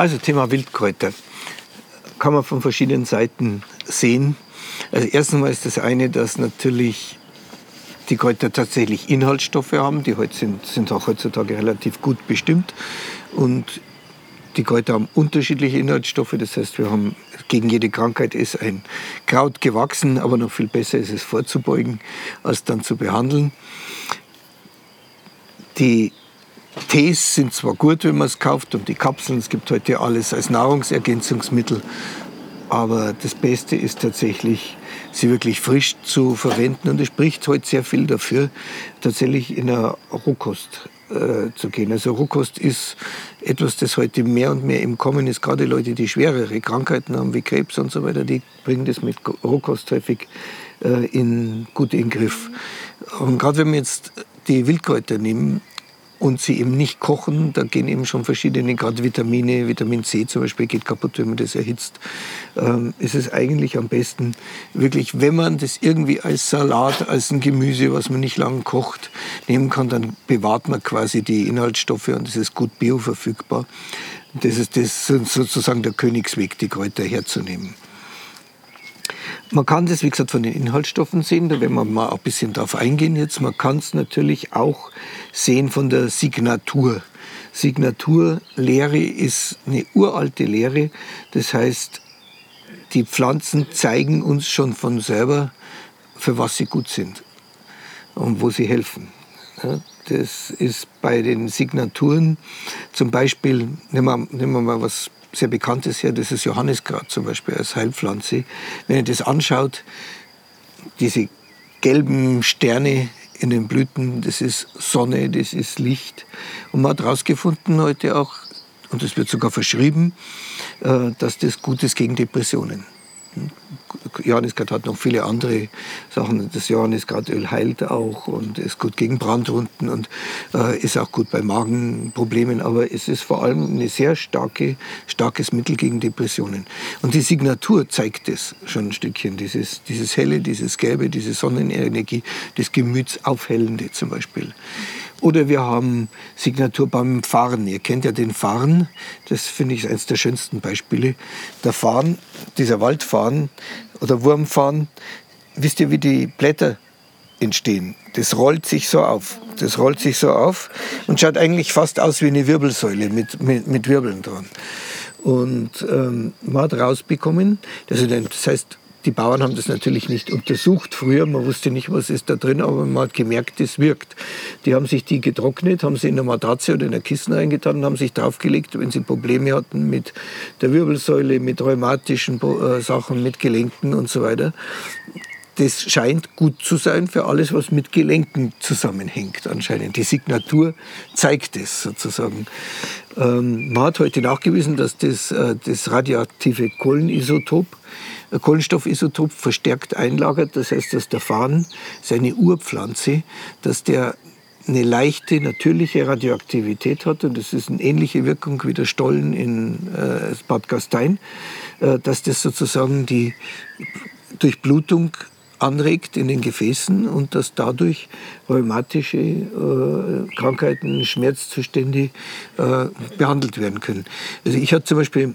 Also Thema Wildkräuter kann man von verschiedenen Seiten sehen. Also erstens mal ist das eine, dass natürlich die Kräuter tatsächlich Inhaltsstoffe haben, die sind auch heutzutage relativ gut bestimmt. Und die Kräuter haben unterschiedliche Inhaltsstoffe, das heißt, wir haben gegen jede Krankheit ist ein Kraut gewachsen, aber noch viel besser ist es vorzubeugen, als dann zu behandeln. Die Tees sind zwar gut, wenn man es kauft, und die Kapseln, es gibt heute alles als Nahrungsergänzungsmittel, aber das Beste ist tatsächlich, sie wirklich frisch zu verwenden, und es spricht heute sehr viel dafür, tatsächlich in eine Rohkost zu gehen. Also Rohkost ist etwas, das heute mehr und mehr im Kommen ist. Gerade Leute, die schwerere Krankheiten haben, wie Krebs und so weiter, die bringen das mit Rohkost häufig gut in den Griff. Und gerade wenn wir jetzt die Wildkräuter nehmen und sie eben nicht kochen, da gehen eben schon verschiedene, gerade Vitamine, Vitamin C zum Beispiel geht kaputt, wenn man das erhitzt, ist es eigentlich am besten, wirklich, wenn man das irgendwie als Salat, als ein Gemüse, was man nicht lang kocht, nehmen kann, dann bewahrt man quasi die Inhaltsstoffe und es ist gut bioverfügbar. Das ist sozusagen der Königsweg, die Kräuter herzunehmen. Man kann das, wie gesagt, von den Inhaltsstoffen sehen, da werden wir mal ein bisschen drauf eingehen jetzt. Man kann es natürlich auch sehen von der Signatur. Signaturlehre ist eine uralte Lehre, das heißt, die Pflanzen zeigen uns schon von selber, für was sie gut sind und wo sie helfen. Ja, das ist bei den Signaturen, zum Beispiel, nehmen wir mal was sehr Bekanntes her, das ist Johanniskraut zum Beispiel als Heilpflanze. Wenn ihr das anschaut, diese gelben Sterne in den Blüten, das ist Sonne, das ist Licht. Und man hat herausgefunden heute auch, und das wird sogar verschrieben, dass das gut ist gegen Depressionen. Johanniskraut hat noch viele andere Sachen. Das Johanniskrautöl heilt auch und ist gut gegen Brandwunden und ist auch gut bei Magenproblemen. Aber es ist vor allem ein sehr starkes Mittel gegen Depressionen. Und die Signatur zeigt es schon ein Stückchen. Dieses Helle, dieses Gelbe, diese Sonnenenergie, das Gemütsaufhellende zum Beispiel. Oder wir haben Signatur beim Farn. Ihr kennt ja den Farn. Das finde ich eines der schönsten Beispiele. Der Farn, dieser Waldfarn oder Wurmfarn, wisst ihr, wie die Blätter entstehen? Das rollt sich so auf. Und schaut eigentlich fast aus wie eine Wirbelsäule mit Wirbeln dran. Und man hat rausbekommen, das heißt, die Bauern haben das natürlich nicht untersucht früher, man wusste nicht, was ist da drin, aber man hat gemerkt, es wirkt. Die haben sich die getrocknet, haben sie in eine Matratze oder in ein Kissen eingetan und haben sich draufgelegt, wenn sie Probleme hatten mit der Wirbelsäule, mit rheumatischen Sachen, mit Gelenken und so weiter. Das scheint gut zu sein für alles, was mit Gelenken zusammenhängt anscheinend. Die Signatur zeigt es sozusagen. Man hat heute nachgewiesen, dass das radioaktive Kohlenstoffisotop verstärkt einlagert. Das heißt, dass der Farn, seine Urpflanze, dass der eine leichte, natürliche Radioaktivität hat. Und das ist eine ähnliche Wirkung wie der Stollen in Bad Gastein, dass das sozusagen die Durchblutung anregt in den Gefäßen und dass dadurch rheumatische Krankheiten, Schmerzzustände behandelt werden können. Also ich hatte zum Beispiel,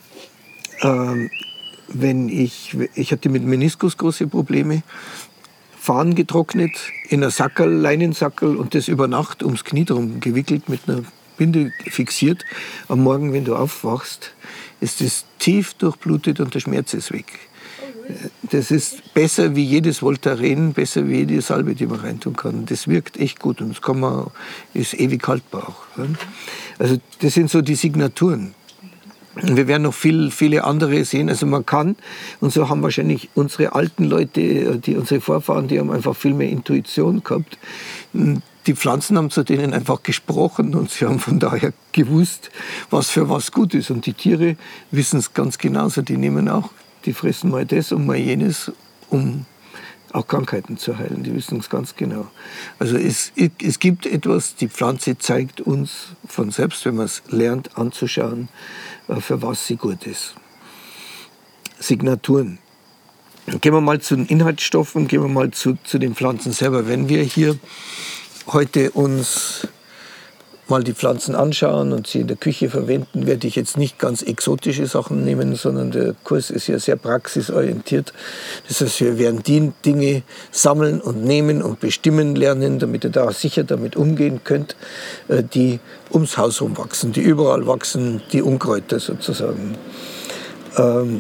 ich hatte mit Meniskus große Probleme, Farn getrocknet, in ein Sackerl, Leinensackerl und das über Nacht ums Knie drum gewickelt, mit einer Binde fixiert. Am Morgen, wenn du aufwachst, ist es tief durchblutet und der Schmerz ist weg. Das ist besser wie jedes Voltaren, besser wie jede Salbe, die man reintun kann. Das wirkt echt gut und das ist ewig haltbar auch. Also das sind so die Signaturen. Wir werden noch viele andere sehen. Also man kann, und so haben wahrscheinlich unsere alten Leute, unsere Vorfahren, die haben einfach viel mehr Intuition gehabt. Die Pflanzen haben zu denen einfach gesprochen und sie haben von daher gewusst, was für was gut ist. Und die Tiere wissen es ganz genauso. Die fressen mal das und mal jenes, um auch Krankheiten zu heilen. Die wissen es ganz genau. Also es gibt etwas, die Pflanze zeigt uns von selbst, wenn man es lernt anzuschauen, für was sie gut ist. Signaturen. Gehen wir mal zu den Inhaltsstoffen, gehen wir mal zu den Pflanzen selber. Wenn wir hier heute uns mal die Pflanzen anschauen und sie in der Küche verwenden, werde ich jetzt nicht ganz exotische Sachen nehmen, sondern der Kurs ist ja sehr praxisorientiert. Das heißt, wir werden die Dinge sammeln und nehmen und bestimmen lernen, damit ihr da sicher damit umgehen könnt, die ums Haus herum wachsen, die überall wachsen, die Unkräuter sozusagen. Fangen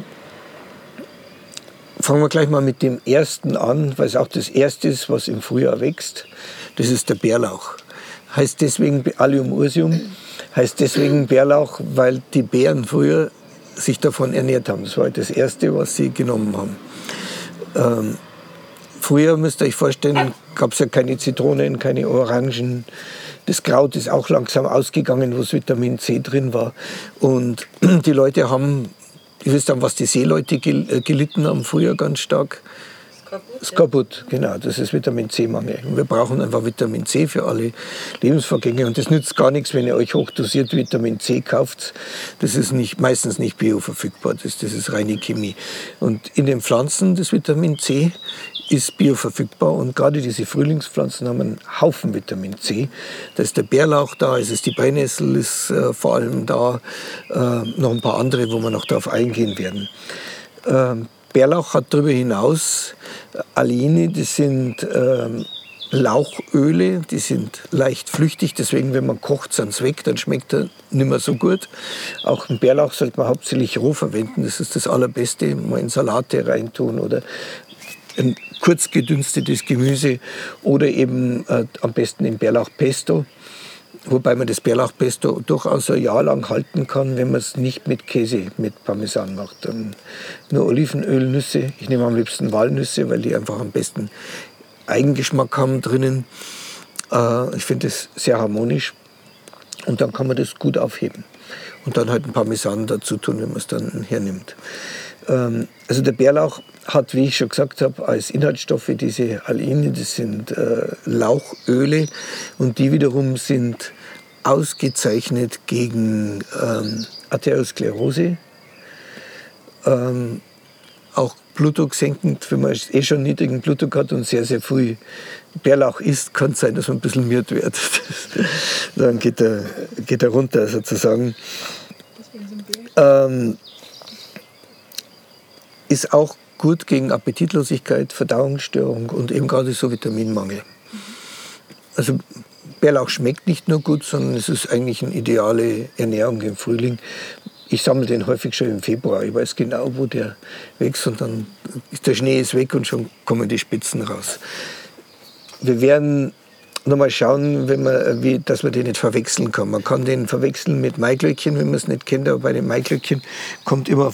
wir gleich mal mit dem ersten an, weil es auch das erste ist, was im Frühjahr wächst. Das ist der Bärlauch. Heißt deswegen Allium ursium, heißt deswegen Bärlauch, weil die Bären früher sich davon ernährt haben. Das war das Erste, was sie genommen haben. Früher, müsst ihr euch vorstellen, gab es ja keine Zitronen, keine Orangen. Das Kraut ist auch langsam ausgegangen, wo das Vitamin C drin war. Und die Leute haben, ihr wisst dann, was die Seeleute gelitten haben früher ganz stark. Skorbut, genau, das ist Vitamin C-Mangel. Und wir brauchen einfach Vitamin C für alle Lebensvorgänge. Und das nützt gar nichts, wenn ihr euch hochdosiert Vitamin C kauft. Das ist meistens nicht bioverfügbar, das ist reine Chemie. Und in den Pflanzen, das Vitamin C, ist bioverfügbar. Und gerade diese Frühlingspflanzen haben einen Haufen Vitamin C. Da ist der Bärlauch da, es ist die Brennnessel, ist vor allem da, noch ein paar andere, wo wir noch darauf eingehen werden. Bärlauch hat darüber hinaus Alline, das sind Lauchöle, die sind leicht flüchtig, deswegen wenn man kocht, sind sie weg, dann schmeckt er nicht mehr so gut. Auch den Bärlauch sollte man hauptsächlich roh verwenden, das ist das Allerbeste, mal in Salate reintun oder ein kurz gedünstetes Gemüse oder eben am besten in Bärlauchpesto. Wobei man das Bärlauchpesto durchaus ein Jahr lang halten kann, wenn man es nicht mit Käse, mit Parmesan macht. Dann nur Olivenöl, Nüsse. Ich nehme am liebsten Walnüsse, weil die einfach am besten Eigengeschmack haben drinnen. Ich finde das sehr harmonisch. Und dann kann man das gut aufheben. Und dann halt ein Parmesan dazu tun, wenn man es dann hernimmt. Also der Bärlauch hat, wie ich schon gesagt habe, als Inhaltsstoffe diese Alline, das sind Lauchöle und die wiederum sind ausgezeichnet gegen Arteriosklerose, auch Blutdruck senkend, wenn man schon niedrigen Blutdruck hat und sehr, sehr früh Bärlauch isst, kann es sein, dass man ein bisschen miert wird. Dann geht er runter sozusagen. Ist auch gut gegen Appetitlosigkeit, Verdauungsstörung und eben gerade so Vitaminmangel. Also Bärlauch schmeckt nicht nur gut, sondern es ist eigentlich eine ideale Ernährung im Frühling. Ich sammle den häufig schon im Februar. Ich weiß genau, wo der wächst und dann ist der Schnee weg und schon kommen die Spitzen raus. Wir werden nochmal schauen, dass man den nicht verwechseln kann. Man kann den verwechseln mit Maiglöckchen, wenn man es nicht kennt, aber bei den Maiglöckchen kommen immer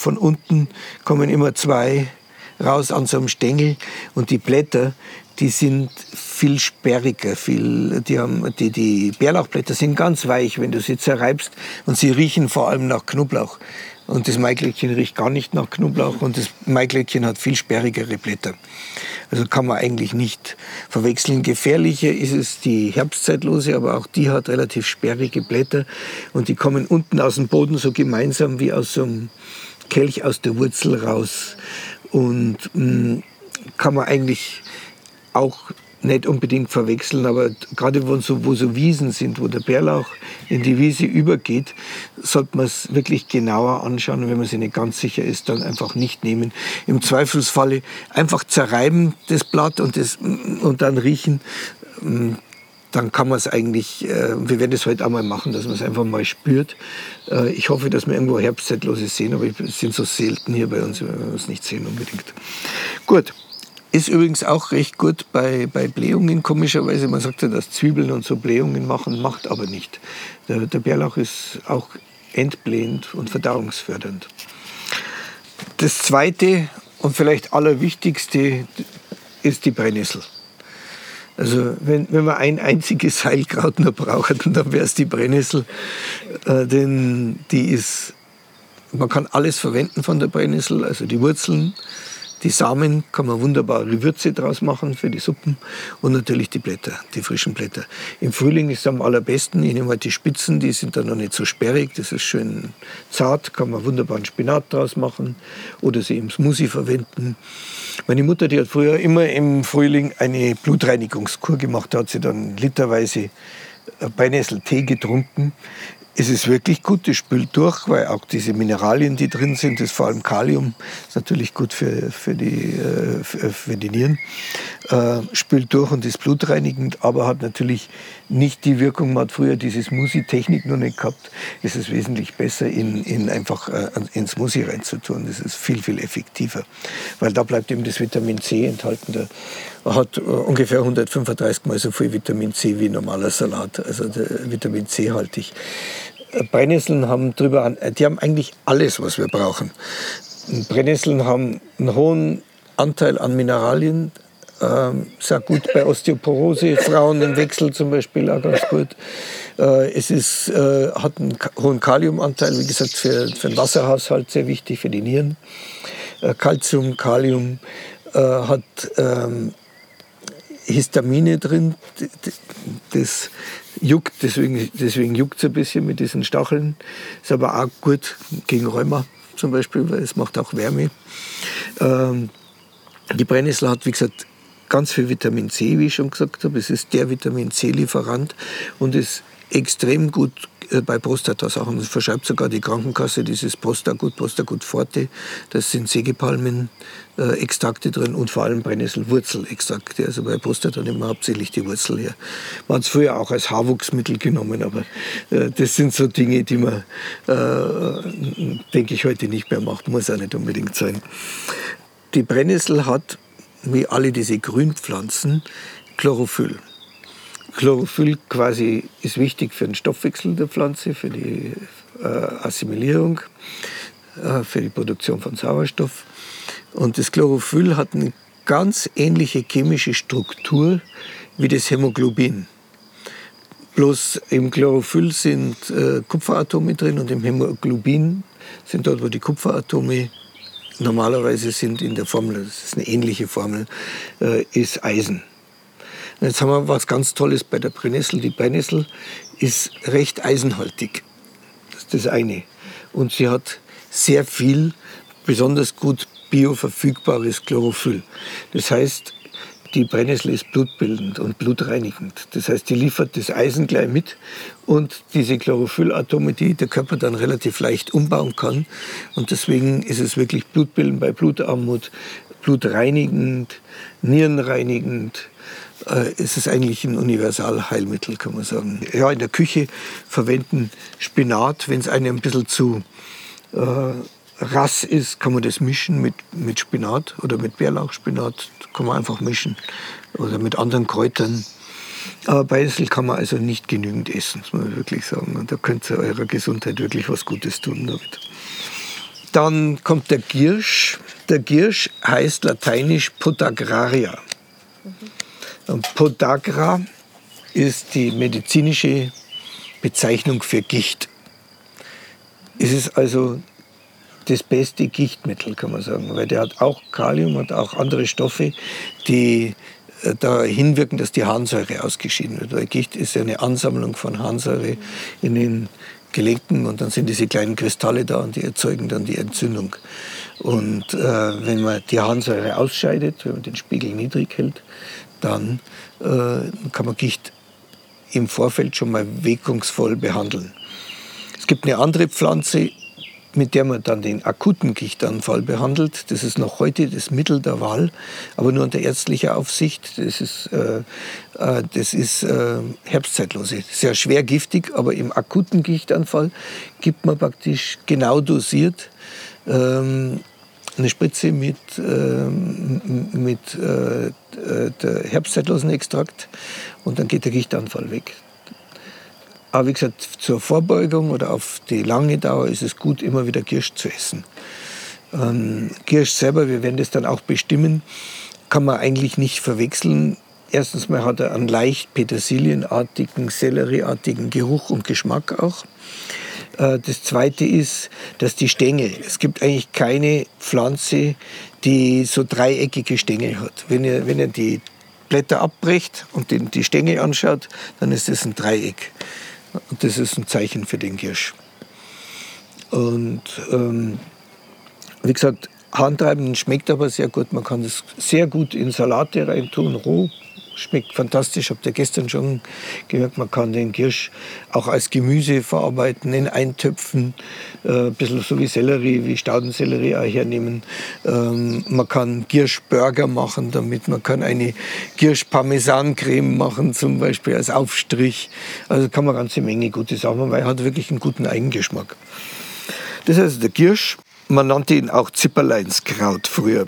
zwei raus an so einem Stängel und die Blätter, die sind viel sperriger, die Bärlauchblätter sind ganz weich, wenn du sie zerreibst und sie riechen vor allem nach Knoblauch. Und das Maiglöckchen riecht gar nicht nach Knoblauch und das Maiglöckchen hat viel sperrigere Blätter. Also kann man eigentlich nicht verwechseln. Gefährlicher ist es die Herbstzeitlose, aber auch die hat relativ sperrige Blätter und die kommen unten aus dem Boden so gemeinsam wie aus so einem Kelch aus der Wurzel raus. Und kann man eigentlich auch nicht unbedingt verwechseln, aber gerade wo so Wiesen sind, wo der Bärlauch in die Wiese übergeht, sollte man es wirklich genauer anschauen und wenn man sich nicht ganz sicher ist, dann einfach nicht nehmen. Im Zweifelsfalle einfach zerreiben das Blatt und dann riechen. Dann kann man es eigentlich, wir werden es heute auch mal machen, dass man es einfach mal spürt. Ich hoffe, dass wir irgendwo Herbstzeitlose sehen, aber es sind so selten hier bei uns, wenn wir es nicht sehen unbedingt. Gut. Ist übrigens auch recht gut bei Blähungen, komischerweise. Man sagt ja, dass Zwiebeln und so Blähungen machen, macht aber nicht. Der Bärlauch ist auch entblähend und verdauungsfördernd. Das Zweite und vielleicht Allerwichtigste ist die Brennnessel. Also wenn man ein einziges Heilkraut nur braucht, dann wäre es die Brennnessel. Denn man kann alles verwenden von der Brennnessel, also die Wurzeln, die Samen kann man wunderbare Würze draus machen für die Suppen und natürlich die Blätter, die frischen Blätter. Im Frühling ist es am allerbesten, ich nehme halt die Spitzen, die sind dann noch nicht so sperrig, das ist schön zart, kann man wunderbaren Spinat draus machen oder sie im Smoothie verwenden. Meine Mutter, die hat früher immer im Frühling eine Blutreinigungskur gemacht, da hat sie dann literweise Brennnesseltee getrunken. Es ist wirklich gut, das spült durch, weil auch diese Mineralien, die drin sind, das vor allem Kalium, ist natürlich gut für die Nieren, spült durch und ist blutreinigend, aber hat natürlich nicht die Wirkung, man hat früher diese Smoothie-Technik noch nicht gehabt. Es ist wesentlich besser, einfach in Smoothie reinzutun. Das ist viel, viel effektiver, weil da bleibt eben das Vitamin C enthalten. Der hat ungefähr 135 mal so viel Vitamin C wie normaler Salat, also Vitamin C haltig. Brennnesseln haben die haben eigentlich alles, was wir brauchen. Brennnesseln haben einen hohen Anteil an Mineralien, sehr gut bei Osteoporose, Frauen im Wechsel zum Beispiel auch ganz gut. Hat einen hohen Kaliumanteil, wie gesagt, für den Wasserhaushalt sehr wichtig, für die Nieren. Calcium, Kalium, hat Histamine drin, das juckt, deswegen juckt es ein bisschen mit diesen Stacheln. Ist aber auch gut gegen Rheuma zum Beispiel, weil es macht auch Wärme. Die Brennnessel hat, wie gesagt, ganz viel Vitamin C, wie ich schon gesagt habe. Es ist der Vitamin C-Lieferant und ist extrem gut bei Prostatasachen. Das verschreibt sogar die Krankenkasse, dieses Prostagut Forte. Das sind Sägepalmen-Extrakte drin und vor allem Brennnesselwurzelextrakte. Also bei Prostata nehmen wir hauptsächlich die Wurzel her. Man hat es früher auch als Haarwuchsmittel genommen, aber das sind so Dinge, die man, denke ich, heute nicht mehr macht. Muss auch nicht unbedingt sein. Die Brennnessel hat, wie alle diese Grünpflanzen, Chlorophyll. Chlorophyll quasi ist wichtig für den Stoffwechsel der Pflanze, für die Assimilierung, für die Produktion von Sauerstoff. Und das Chlorophyll hat eine ganz ähnliche chemische Struktur wie das Hämoglobin. Bloß im Chlorophyll sind Kupferatome drin und im Hämoglobin sind dort, wo die Kupferatome normalerweise sind in der Formel, das ist eine ähnliche Formel, ist Eisen. Jetzt haben wir was ganz Tolles bei der Brennnessel. Die Brennnessel ist recht eisenhaltig. Das ist das eine. Und sie hat sehr viel, besonders gut bioverfügbares Chlorophyll. Das heißt, die Brennnessel ist blutbildend und blutreinigend. Das heißt, die liefert das Eisen gleich mit und diese Chlorophyllatome, die der Körper dann relativ leicht umbauen kann. Und deswegen ist es wirklich blutbildend bei Blutarmut, blutreinigend, nierenreinigend. Es ist eigentlich ein Universalheilmittel, kann man sagen. Ja, in der Küche verwenden Spinat, wenn es einem ein bisschen zu rass ist, kann man das mischen mit Spinat oder mit Bärlauchspinat, kann man einfach mischen oder mit anderen Kräutern. Aber Brennnessel kann man also nicht genügend essen, muss man wirklich sagen. Und da könnt ihr eurer Gesundheit wirklich was Gutes tun damit. Dann kommt der Giersch. Der Giersch heißt lateinisch Podagraria. Und Podagra ist die medizinische Bezeichnung für Gicht. Es ist also das beste Gichtmittel, kann man sagen, weil der hat auch Kalium, hat auch andere Stoffe, die dahin wirken, dass die Harnsäure ausgeschieden wird. Weil Gicht ist ja eine Ansammlung von Harnsäure in den Gelenken und dann sind diese kleinen Kristalle da und die erzeugen dann die Entzündung. Und wenn man die Harnsäure ausscheidet, wenn man den Spiegel niedrig hält, dann kann man Gicht im Vorfeld schon mal wirkungsvoll behandeln. Es gibt eine andere Pflanze, mit der man dann den akuten Gichtanfall behandelt. Das ist noch heute das Mittel der Wahl, aber nur unter ärztlicher Aufsicht. Das ist Herbstzeitlose. Sehr schwer giftig, aber im akuten Gichtanfall gibt man praktisch genau dosiert eine Spritze mit der Herbstzeitlosenextrakt und dann geht der Gichtanfall weg. Aber wie gesagt, zur Vorbeugung oder auf die lange Dauer ist es gut, immer wieder Giersch zu essen. Giersch selber, wir werden das dann auch bestimmen, kann man eigentlich nicht verwechseln. Erstens mal hat er einen leicht petersilienartigen, sellerieartigen Geruch und Geschmack auch. Das Zweite ist, dass die Stängel, es gibt eigentlich keine Pflanze, die so dreieckige Stängel hat. Wenn ihr die Blätter abbrecht und die Stängel anschaut, dann ist das ein Dreieck. Und das ist ein Zeichen für den Giersch. Und wie gesagt, Handreiben schmeckt aber sehr gut. Man kann das sehr gut in Salate reintun, roh schmeckt fantastisch. Habt ihr gestern schon gehört, man kann den Giersch auch als Gemüse verarbeiten, in Eintöpfen, ein bisschen so wie Sellerie, wie Staudensellerie auch hernehmen. Man kann Gierschburger machen damit, man kann eine Giersch-Parmesan-Creme machen, zum Beispiel als Aufstrich. Also kann man eine ganze Menge gute Sachen machen, weil er hat wirklich einen guten Eigengeschmack. Das ist also der Giersch. Man nannte ihn auch Zipperleinskraut früher.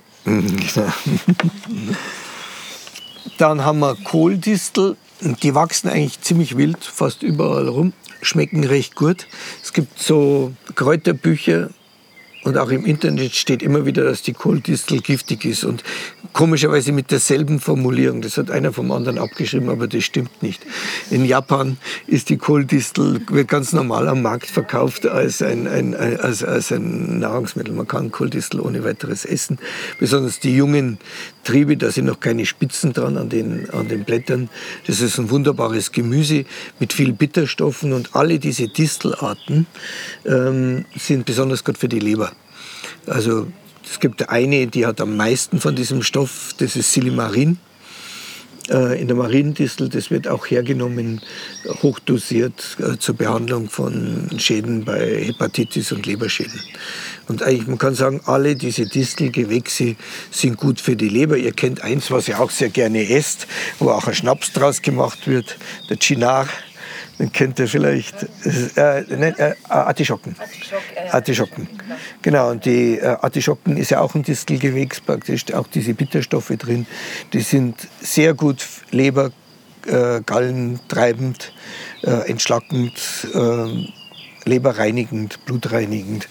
Dann haben wir Kohldistel. Die wachsen eigentlich ziemlich wild, fast überall rum. Schmecken recht gut. Es gibt so Kräuterbücher und auch im Internet steht immer wieder, dass die Kohldistel giftig ist. Und komischerweise mit derselben Formulierung. Das hat einer vom anderen abgeschrieben, aber das stimmt nicht. In Japan ist die Kohldistel, wird ganz normal am Markt verkauft als ein Nahrungsmittel. Man kann Kohldistel ohne weiteres essen. Besonders die jungen Triebe, da sind noch keine Spitzen dran an den Blättern. Das ist ein wunderbares Gemüse mit viel Bitterstoffen. Und alle diese Distelarten sind besonders gut für die Leber. Also es gibt eine, die hat am meisten von diesem Stoff, das ist Silimarin. In der Mariendistel, das wird auch hergenommen, hochdosiert zur Behandlung von Schäden bei Hepatitis und Leberschäden. Und eigentlich, man kann sagen, alle diese Distelgewächse sind gut für die Leber. Ihr kennt eins, was ihr auch sehr gerne esst, wo auch ein Schnaps draus gemacht wird, der Chinar. Den kennt ihr vielleicht. Artischocken. Artischocken. Genau, und die Artischocken ist ja auch ein Distelgewächs, praktisch auch diese Bitterstoffe drin. Die sind sehr gut Leber, Gallen treibend, entschlackend, leberreinigend, blutreinigend.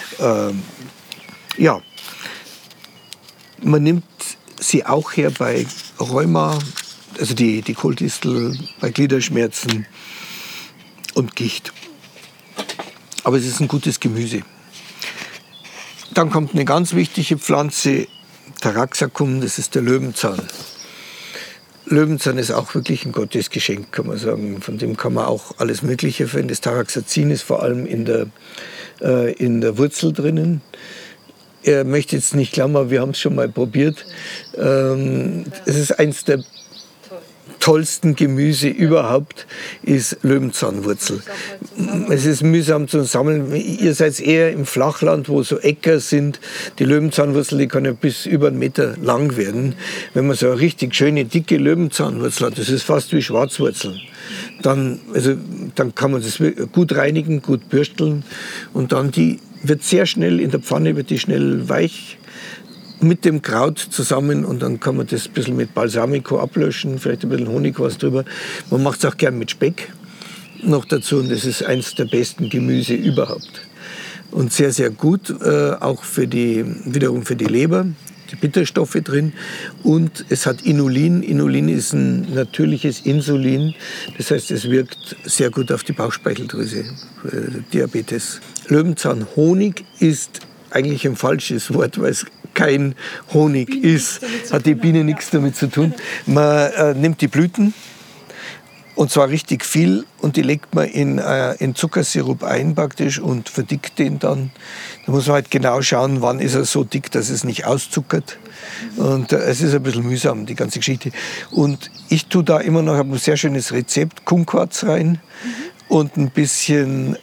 Ja, man nimmt sie auch her bei Rheuma, also die Kohldistel, bei Gliederschmerzen und Gicht. Aber es ist ein gutes Gemüse. Dann kommt eine ganz wichtige Pflanze, Taraxacum, das ist der Löwenzahn. Löwenzahn ist auch wirklich ein Gottesgeschenk, kann man sagen. Von dem kann man auch alles Mögliche finden. Das Taraxacin ist vor allem in der Wurzel drinnen. Er möchte jetzt nicht glauben, aber wir haben es schon mal probiert. Es ist eins der tollsten Gemüse überhaupt, ist Löwenzahnwurzel. Es ist mühsam zu sammeln. Ihr seid eher im Flachland, wo so Äcker sind. Die Löwenzahnwurzel, die kann ja bis über 1 Meter lang werden. Wenn man so eine richtig schöne, dicke Löwenzahnwurzel hat, das ist fast wie Schwarzwurzeln. Dann kann man das gut reinigen, gut bürsteln und dann die wird sehr schnell, in der Pfanne wird die schnell weich mit dem Kraut zusammen und dann kann man das ein bisschen mit Balsamico ablöschen, vielleicht ein bisschen Honig was drüber. Man macht es auch gern mit Speck noch dazu und das ist eins der besten Gemüse überhaupt. Und sehr, sehr gut, auch wiederum für die Leber, die Bitterstoffe drin und es hat Inulin. Inulin ist ein natürliches Insulin, das heißt, es wirkt sehr gut auf die Bauchspeicheldrüse, Diabetes. Löwenzahnhonig ist eigentlich ein falsches Wort, weil es kein Honig ist. Hat die Biene nichts damit zu tun. Man nimmt die Blüten, und zwar richtig viel, und die legt man in Zuckersirup ein praktisch und verdickt den dann. Da muss man halt genau schauen, wann ist er so dick, dass es nicht auszuckert. Und es ist ein bisschen mühsam, die ganze Geschichte. Und ich tue da immer noch ein sehr schönes Rezept, Kumquats rein und ein bisschen...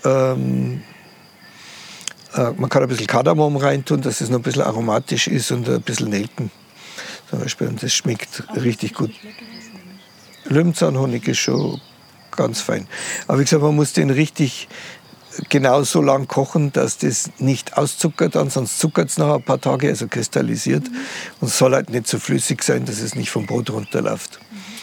man kann ein bisschen Kardamom reintun, dass es noch ein bisschen aromatisch ist und ein bisschen Nelken zum Beispiel. Und das schmeckt richtig gut. Löwenzahnhonig ist schon ganz fein. Aber wie gesagt, man muss den richtig genau so lang kochen, dass das nicht auszuckert, sonst zuckert es nach ein paar Tagen, also kristallisiert. Und es soll halt nicht so flüssig sein, dass es nicht vom Brot runterläuft.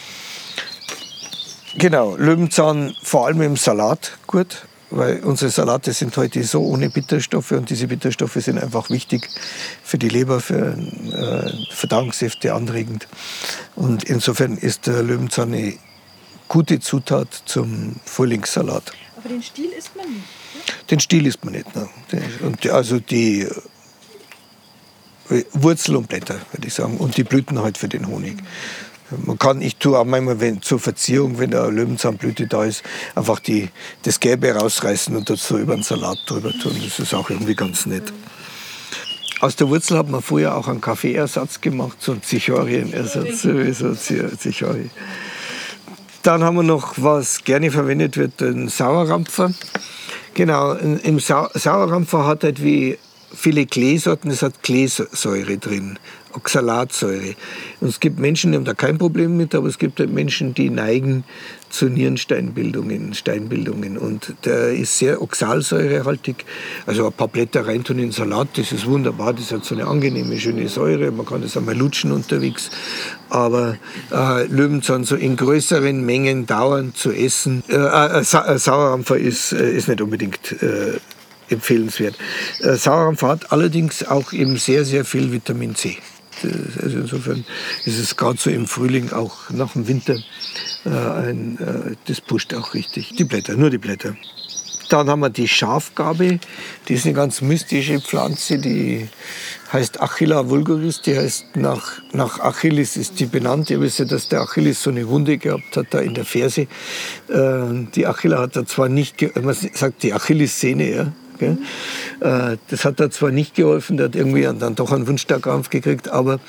Genau, Löwenzahn vor allem im Salat gut. Weil unsere Salate sind heute so ohne Bitterstoffe und diese Bitterstoffe sind einfach wichtig für die Leber, für Verdauungssäfte anregend. Und insofern ist der Löwenzahn eine gute Zutat zum Frühlingssalat. Aber den Stiel isst man nicht? Ja? Den Stiel isst man nicht. Ne? Also die Wurzel und Blätter, würde ich sagen, und die Blüten halt für den Honig. Ich tue auch manchmal zur Verzierung, wenn eine Löwenzahnblüte da ist, einfach das Gelbe rausreißen und das so über den Salat drüber tun. Das ist auch irgendwie ganz nett. Aus der Wurzel hat man früher auch einen Kaffeeersatz gemacht, so einen Zichorienersatz, sowieso Zichorie. Dann haben wir noch, was gerne verwendet wird, den Sauerrampfer. Genau, im Sauerrampfer hat halt wie viele Kleesorten, es hat Kleesäure drin, Oxalatsäure. Und es gibt Menschen, die haben da kein Problem mit, aber es gibt halt Menschen, die neigen zu Steinbildungen. Und der ist sehr oxalsäurehaltig. Also ein paar Blätter reintun in den Salat, das ist wunderbar, das hat so eine angenehme, schöne Säure. Man kann das einmal lutschen unterwegs. Aber Löwenzahn so in größeren Mengen dauernd zu essen, Sauerrampfer ist nicht unbedingt empfehlenswert. Sauerrampfer hat allerdings auch eben sehr, sehr viel Vitamin C. Also insofern ist es gerade so im Frühling, auch nach dem Winter, das pusht auch richtig. Die Blätter, nur die Blätter. Dann haben wir die Schafgarbe. Die ist eine ganz mystische Pflanze, die heißt Achilla vulgaris. Die heißt nach Achilles ist die benannt. Ihr wisst ja, dass der Achilles so eine Wunde gehabt hat da in der Ferse. Die Achilla hat da zwar nicht, man sagt die Achillessehne, ja. Das hat da zwar nicht geholfen, der hat irgendwie dann doch einen Wundstarkrampf gekriegt, aber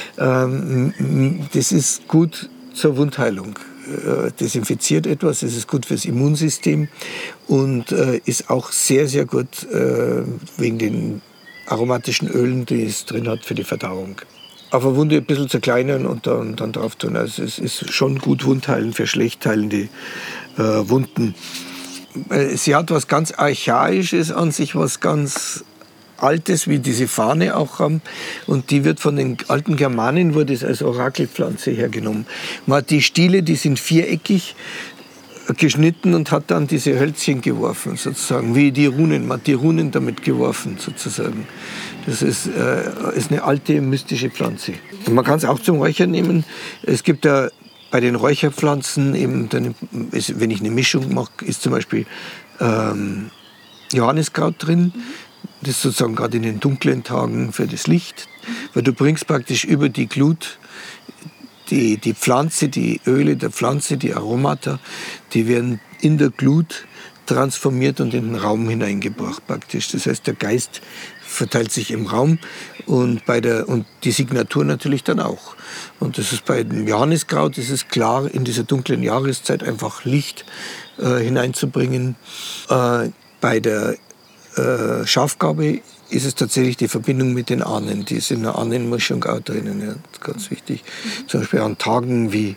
das ist gut zur Wundheilung. Desinfiziert etwas, es ist gut fürs Immunsystem und ist auch sehr, sehr gut wegen den aromatischen Ölen, die es drin hat, für die Verdauung. Auf eine Wunde ein bisschen zerkleinern und dann drauf tun. Also es ist schon gut wundheilen für schlecht heilende Wunden. Sie hat was ganz Archaisches an sich, was ganz Altes, wie diese Fahne auch haben. Und die wird von den alten Germanen, wurde es als Orakelpflanze hergenommen. Man hat die Stiele, die sind viereckig geschnitten und hat dann diese Hölzchen geworfen, sozusagen, wie die Runen. Man hat die Runen damit geworfen, sozusagen. Das ist eine alte, mystische Pflanze. Und man kann es auch zum Räuchern nehmen. Es gibt da bei den Räucherpflanzen, eben, wenn ich eine Mischung mache, ist zum Beispiel Johanniskraut drin. Das ist sozusagen gerade in den dunklen Tagen für das Licht. Weil du bringst praktisch über die Glut die Pflanze, die Öle der Pflanze, die Aromata, die werden in der Glut transformiert und in den Raum hineingebracht praktisch. Das heißt, der Geist verteilt sich im Raum und die Signatur natürlich dann auch. Und das ist bei dem Johanniskraut, ist es klar, in dieser dunklen Jahreszeit einfach Licht hineinzubringen. Bei der Schafgarbe ist es tatsächlich die Verbindung mit den Ahnen. Die ist in der Ahnenmischung auch drinnen, ja, das ist ganz wichtig. Zum Beispiel an Tagen wie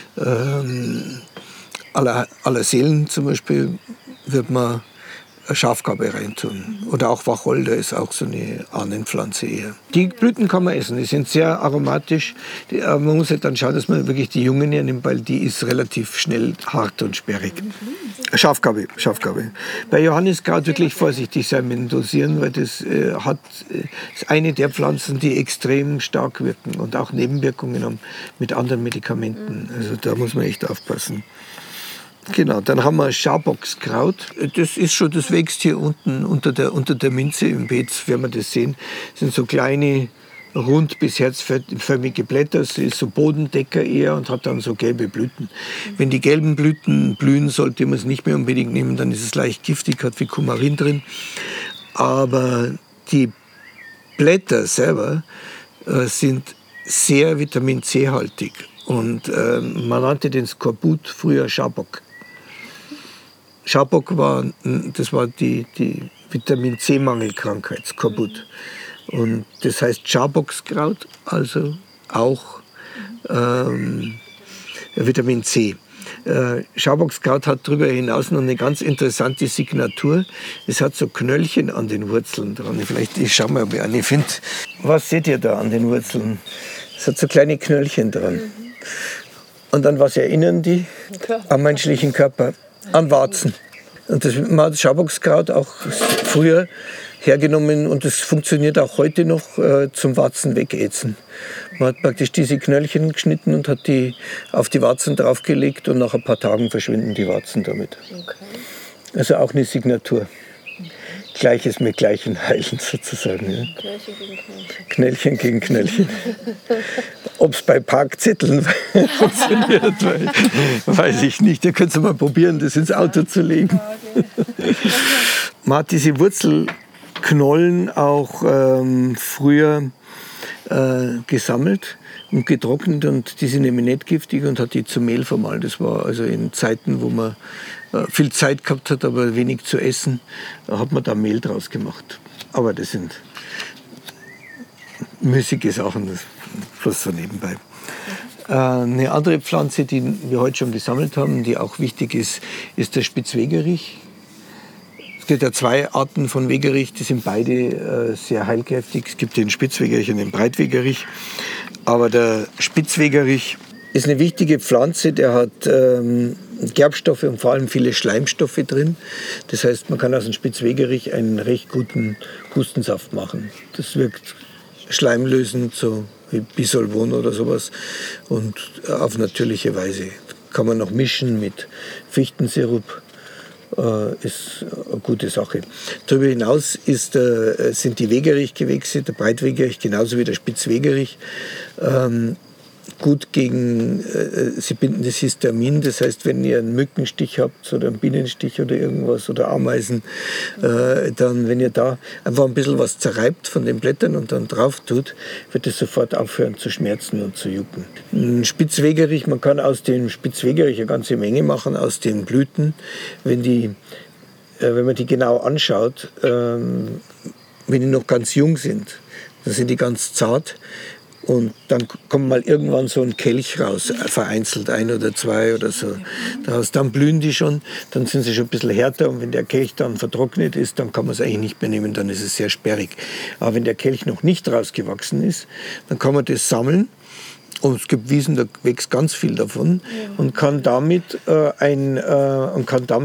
aller Seelen zum Beispiel wird man eine Schafgarbe reintun. Oder auch Wacholder ist auch so eine Ahnenpflanze eher. Die Blüten kann man essen, die sind sehr aromatisch. Man muss halt dann schauen, dass man wirklich die Jungen hernimmt, weil die ist relativ schnell hart und sperrig. Schafgarbe. Bei Johanniskraut wirklich vorsichtig sein mit dem Dosieren, weil das ist eine der Pflanzen, die extrem stark wirken und auch Nebenwirkungen haben mit anderen Medikamenten. Also da muss man echt aufpassen. Genau, dann haben wir Schaboxkraut. Das wächst hier unten unter der Minze im Beet, werden wir das sehen. Das sind so kleine, rund bis herzförmige Blätter. Es ist so Bodendecker eher und hat dann so gelbe Blüten. Wenn die gelben Blüten blühen, sollte man es nicht mehr unbedingt nehmen, dann ist es leicht giftig, hat wie Kumarin drin. Aber die Blätter selber sind sehr Vitamin C-haltig. Und man nannte den Skorbut früher Schabok. Schabok war die Vitamin-C-Mangelkrankheit, Skorbut. Und das heißt Schaboxkraut, also auch Vitamin C. Schaboxkraut hat darüber hinaus noch eine ganz interessante Signatur. Es hat so Knöllchen an den Wurzeln dran. Ich schau mal, ob ich eine finde. Was seht ihr da an den Wurzeln? Es hat so kleine Knöllchen dran. Und an was erinnern die? Am menschlichen Körper. An Warzen. Und man hat Schaboxkraut auch früher hergenommen und das funktioniert auch heute noch zum Warzen wegätzen. Man hat praktisch diese Knöllchen geschnitten und hat die auf die Warzen draufgelegt und nach ein paar Tagen verschwinden die Warzen damit. Okay. Also auch eine Signatur. Gleiches mit Gleichen heilen sozusagen. Ja. Knöllchen gegen Knöllchen. Knöllchen gegen Knöllchen. Ob es bei Parkzetteln funktioniert, weiß ich nicht. Ihr könnt es mal probieren, das ins Auto zu legen. Man hat diese Wurzel Knollen auch früher gesammelt und getrocknet, und die sind nämlich nicht giftig, und hat die zu Mehl vermahlen. Das war also in Zeiten, wo man viel Zeit gehabt hat, aber wenig zu essen, hat man da Mehl draus gemacht. Aber das sind müßige Sachen, das bloß so nebenbei. Eine andere Pflanze, die wir heute schon gesammelt haben, die auch wichtig ist, ist der Spitzwegerich. Es gibt ja 2 Arten von Wegerich, die sind beide sehr heilkräftig. Es gibt den Spitzwegerich und den Breitwegerich. Aber der Spitzwegerich ist eine wichtige Pflanze, der hat Gerbstoffe und vor allem viele Schleimstoffe drin. Das heißt, man kann aus dem Spitzwegerich einen recht guten Hustensaft machen. Das wirkt schleimlösend, so wie Bisolvon oder sowas, und auf natürliche Weise. Kann man noch mischen mit Fichtensirup, ist eine gute Sache. Darüber hinaus sind die Wegerichgewächse, der Breitwegerich genauso wie der Spitzwegerich, gut gegen, sie binden das Histamin, das heißt, wenn ihr einen Mückenstich habt oder einen Bienenstich oder irgendwas oder Ameisen, dann, wenn ihr da einfach ein bisschen was zerreibt von den Blättern und dann drauf tut, wird es sofort aufhören zu schmerzen und zu jucken. Ein Spitzwegerich, man kann aus dem Spitzwegerich eine ganze Menge machen, aus den Blüten, wenn man die genau anschaut, wenn die noch ganz jung sind, dann sind die ganz zart. Und dann kommt mal irgendwann so ein Kelch raus, vereinzelt 1 oder 2 oder so. Dann blühen die schon, dann sind sie schon ein bisschen härter, und wenn der Kelch dann vertrocknet ist, dann kann man es eigentlich nicht mehr nehmen, dann ist es sehr sperrig. Aber wenn der Kelch noch nicht rausgewachsen ist, dann kann man das sammeln. Und es gibt Wiesen, da wächst ganz viel davon, und kann damit man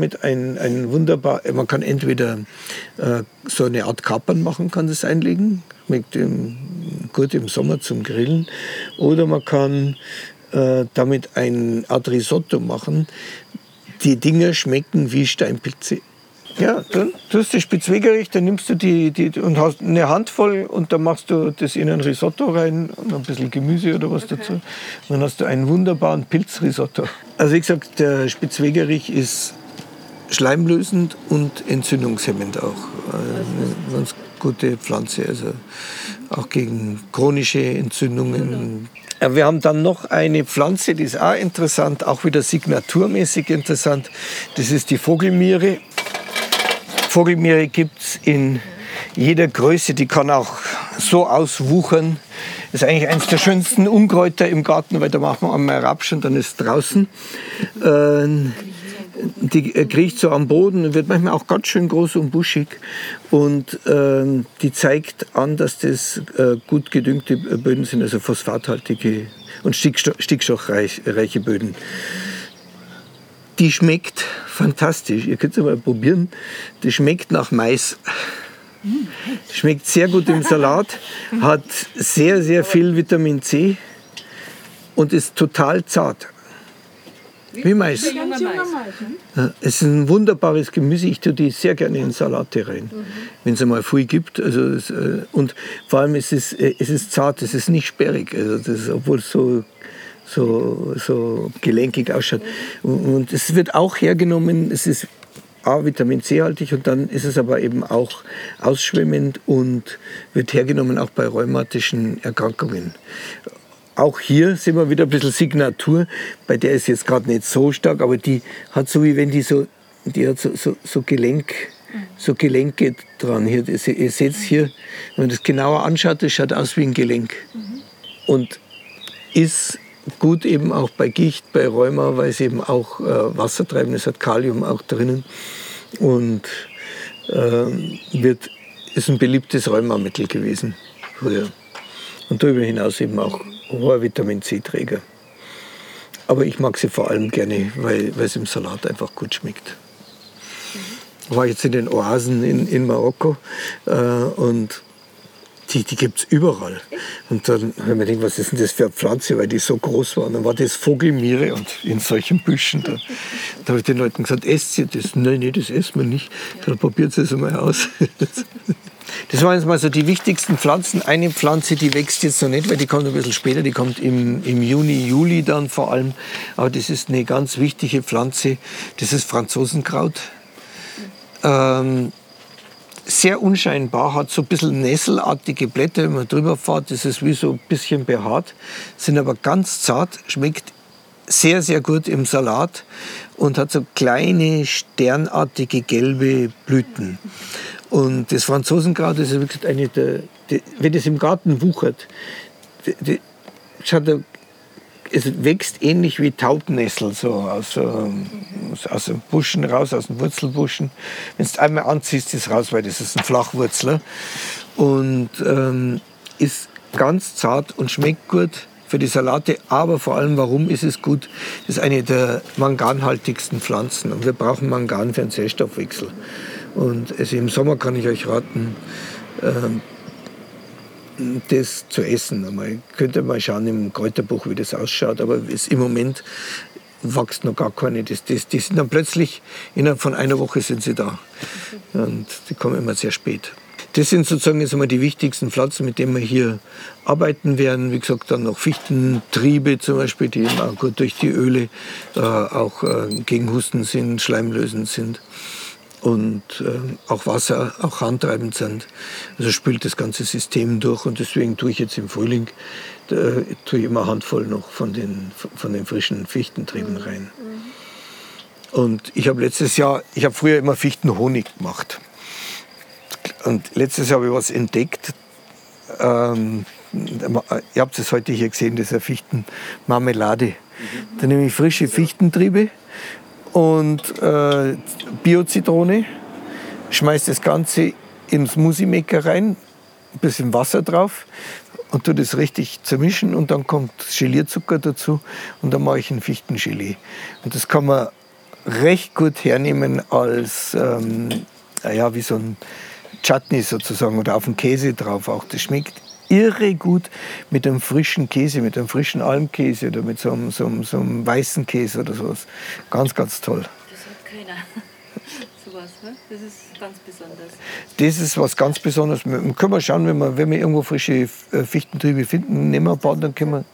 kann entweder so eine Art Kapern machen, kann das einlegen, schmeckt gut im Sommer zum Grillen, oder man kann damit eine Art Risotto machen. Die Dinger schmecken wie Steinpilze. Ja, dann tust du Spitzwegerich, dann nimmst du die und hast eine Handvoll, und dann machst du das in ein Risotto rein und ein bisschen Gemüse oder was dazu. Und dann hast du einen wunderbaren Pilzrisotto. Also wie gesagt, der Spitzwegerich ist schleimlösend und entzündungshemmend auch. Eine ganz gute Pflanze, also auch gegen chronische Entzündungen. Wir haben dann noch eine Pflanze, die ist auch interessant, auch wieder signaturmäßig interessant. Das ist die Vogelmiere. Vogelmiere gibt es in jeder Größe, die kann auch so auswuchern. Das ist eigentlich eines der schönsten Unkräuter im Garten, weil da machen wir einmal Rapsch und dann ist es draußen. Die kriecht so am Boden und wird manchmal auch ganz schön groß und buschig. Und die zeigt an, dass das gut gedüngte Böden sind, also phosphathaltige und stickstoffreiche Böden. Die schmeckt fantastisch. Ihr könnt es mal probieren. Die schmeckt nach Mais. Schmeckt sehr gut im Salat, hat sehr, sehr viel Vitamin C und ist total zart. Wie Mais. Ja, es ist ein wunderbares Gemüse. Ich tue die sehr gerne in Salate rein, wenn es einmal viel gibt. Also und vor allem es ist zart, es ist nicht sperrig. Also obwohl es so gelenkig ausschaut. Und es wird auch hergenommen, es ist Vitamin C-haltig, und dann ist es aber eben auch ausschwemmend und wird hergenommen auch bei rheumatischen Erkrankungen. Auch hier sehen wir wieder ein bisschen Signatur, bei der ist jetzt gerade nicht so stark, aber die hat so wie wenn die hat so Gelenke dran. Hier, ihr seht es hier, wenn man das genauer anschaut, das schaut aus wie ein Gelenk. Und ist gut eben auch bei Gicht, bei Rheuma, weil es eben auch Wasser treibt, es hat Kalium auch drinnen und ist ein beliebtes Rheumamittel gewesen früher. Und darüber hinaus eben auch hoher Vitamin-C-Träger. Aber ich mag sie vor allem gerne, weil es im Salat einfach gut schmeckt. Ich war jetzt in den Oasen in Marokko und die gibt es überall. Und dann habe ich mir gedacht, was ist denn das für eine Pflanze, weil die so groß war. Und dann war das Vogelmiere und in solchen Büschen. Da habe ich den Leuten gesagt, esst ihr das? Nein, das essen wir nicht. Dann probiert es einmal aus. Das waren jetzt mal so die wichtigsten Pflanzen. Eine Pflanze, die wächst jetzt noch nicht, weil die kommt ein bisschen später. Die kommt im Juni, Juli dann vor allem. Aber das ist eine ganz wichtige Pflanze. Das ist Franzosenkraut. sehr unscheinbar, hat so ein bisschen nesselartige Blätter, wenn man drüber fährt, das ist wie so ein bisschen behaart, sind aber ganz zart, schmeckt sehr, sehr gut im Salat und hat so kleine, sternartige, gelbe Blüten. Und das Franzosenkraut ist, wie gesagt, eine wenn es im Garten wuchert, es wächst ähnlich wie Taubnessel, so aus den Buschen raus, aus den Wurzelbuschen. Wenn du es einmal anziehst, ist es raus, weil das ist ein Flachwurzler. Und ist ganz zart und schmeckt gut für die Salate. Aber vor allem, warum ist es gut? Das ist eine der manganhaltigsten Pflanzen. Und wir brauchen Mangan für einen Zellstoffwechsel. Und also im Sommer kann ich euch raten, das zu essen. Könnt ihr mal schauen im Kräuterbuch, wie das ausschaut. Aber im Moment wächst noch gar keine. Die sind dann plötzlich, innerhalb von einer Woche sind sie da. Und die kommen immer sehr spät. Das sind sozusagen jetzt einmal die wichtigsten Pflanzen, mit denen wir hier arbeiten werden. Wie gesagt, dann noch Fichtentriebe zum Beispiel, die eben auch gut durch die Öle auch gegen Husten sind, schleimlösend sind. Und auch Wasser, auch harntreibend sind. Also spült das ganze System durch. Und deswegen tue ich jetzt im Frühling tue ich immer eine Handvoll noch von den frischen Fichtentrieben rein. Und ich habe früher immer Fichtenhonig gemacht. Und letztes Jahr habe ich was entdeckt. Ihr habt es heute hier gesehen, das ist eine Fichtenmarmelade. Da nehme ich frische Fichtentriebe und Bio-Zitrone, schmeiß das Ganze im Smoothie-Maker rein, ein bisschen Wasser drauf und tue das richtig zermischen und dann kommt Gelierzucker dazu und dann mache ich ein Fichtengelee. Und das kann man recht gut hernehmen als wie so ein Chutney sozusagen oder auf den Käse drauf auch. Das schmeckt irre gut mit einem frischen Käse, mit einem frischen Almkäse oder mit so einem weißen Käse oder sowas. Ganz, ganz toll. Das hat keiner. Sowas, ne? Das ist ganz besonders. Das ist was ganz Besonderes. Können wir schauen, wenn wir irgendwo frische Fichtentriebe finden, nehmen wir ein paar, dann können wir...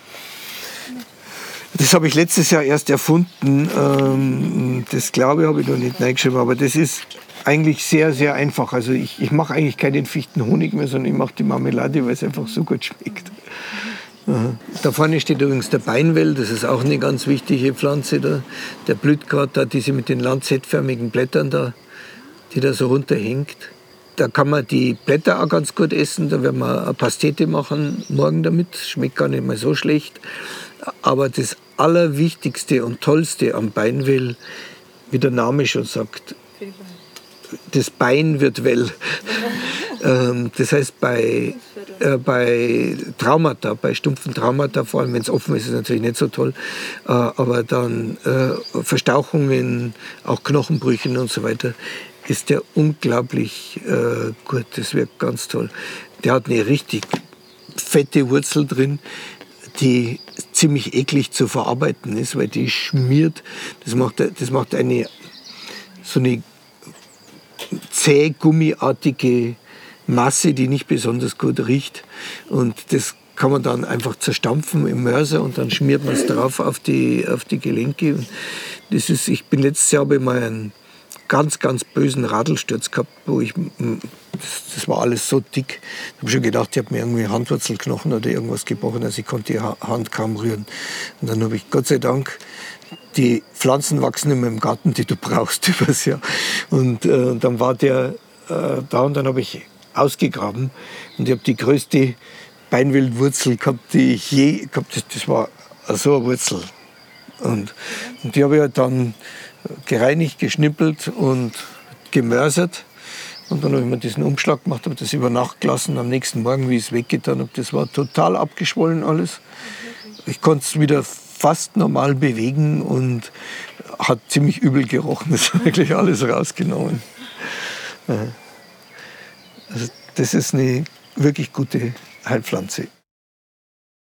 Das habe ich letztes Jahr erst erfunden. Das glaube ich, habe ich noch nicht reingeschrieben, aber das ist eigentlich sehr, sehr einfach. Also ich mache eigentlich keinen Fichtenhonig mehr, sondern ich mache die Marmelade, weil es einfach so gut schmeckt. Da vorne steht übrigens der Beinwell, das ist auch eine ganz wichtige Pflanze. Der blüht gerade da, diese mit den lanzettförmigen Blättern da, die da so runterhängt. Da kann man die Blätter auch ganz gut essen, da werden wir eine Pastete machen morgen damit, schmeckt gar nicht mal so schlecht. Aber das Allerwichtigste und Tollste am Beinwell, wie der Name schon sagt, das Bein wird well. Das heißt, bei Traumata, bei stumpfen Traumata, vor allem wenn es offen ist, ist es natürlich nicht so toll, aber dann Verstauchungen, auch Knochenbrüchen und so weiter, ist der unglaublich gut. Das wirkt ganz toll. Der hat eine richtig fette Wurzel drin, die ziemlich eklig zu verarbeiten ist, weil die schmiert. Das macht so eine zäh gummiartige Masse, die nicht besonders gut riecht. Und das kann man dann einfach zerstampfen im Mörser und dann schmiert man es drauf auf die Gelenke. Und ich bin letztes Jahr bei meinem ganz, ganz bösen Radlsturz gehabt, wo das war alles so dick. Ich habe schon gedacht, ich habe mir irgendwie Handwurzelknochen oder irgendwas gebrochen, also ich konnte die Hand kaum rühren. Und dann habe ich, Gott sei Dank, die Pflanzen wachsen immer im Garten, die du brauchst übers Jahr. Und dann war der da und dann habe ich ausgegraben und ich habe die größte Beinwildwurzel gehabt, die ich je gehabt habe. Das war so eine Wurzel. Und die habe ich halt dann gereinigt, geschnippelt und gemörsert. Und dann habe ich mir diesen Umschlag gemacht, habe das über Nacht gelassen. Am nächsten Morgen, wie ich es weggetan habe, das war total abgeschwollen alles. Ich konnte es wieder fast normal bewegen und hat ziemlich übel gerochen. Das hat wirklich alles rausgenommen. Also das ist eine wirklich gute Heilpflanze.